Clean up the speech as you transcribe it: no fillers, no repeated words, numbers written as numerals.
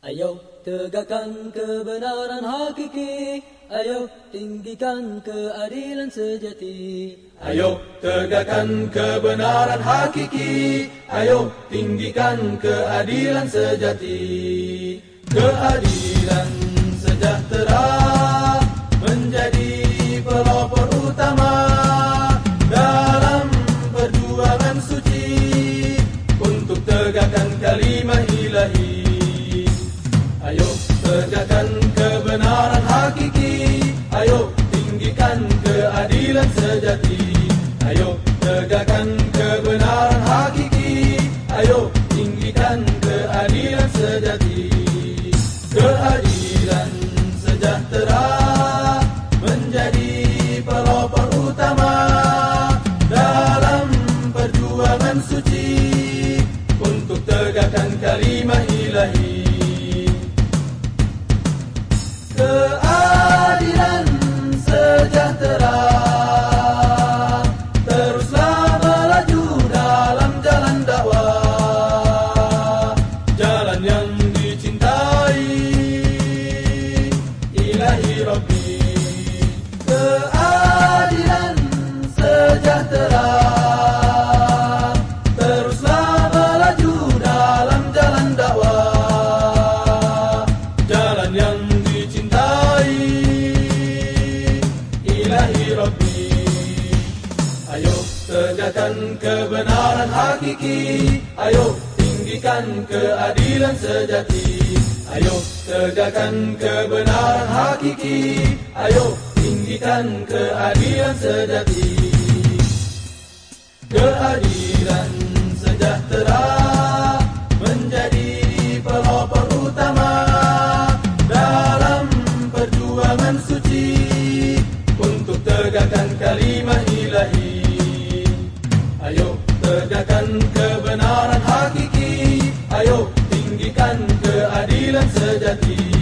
Ayo tegakkan kebenaran hakiki, ayo tinggikan keadilan sejati. Ayo tegakkan kebenaran hakiki, ayo tinggikan keadilan sejati. Keadilan sejahtera menjadi pelopor utama dalam perjuangan suci untuk tegakkan kalimah ilahi. Ayo tegakkan kebenaran hakiki, ayo tinggikan keadilan sejati. Ayo tegakkan kebenaran hakiki, ayo tinggikan keadilan sejati. Keadilan sejahtera menjadi pelopor utama dalam perjuangan suci untuk tegakkan kalimah ilahi. Keadilan sejahtera teruslah melaju dalam jalan dakwah, jalan yang dicintai Ilahi Rabbi. Keadilan sejahtera teruslah melaju dalam jalan dakwah, jalan yang Ilahi Rabbi. Ayo tegakkan kebenaran hakiki, ayo tinggikan keadilan sejati. Ayo tegakkan kebenaran hakiki, ayo tinggikan keadilan sejati. Keadilan sejahtera menjadi pelopor utama dalam perjuangan suci untuk tegakkan kalimah ilahi. Ayo tegakkan kebenaran hakiki, ayo tinggikan keadilan sejati.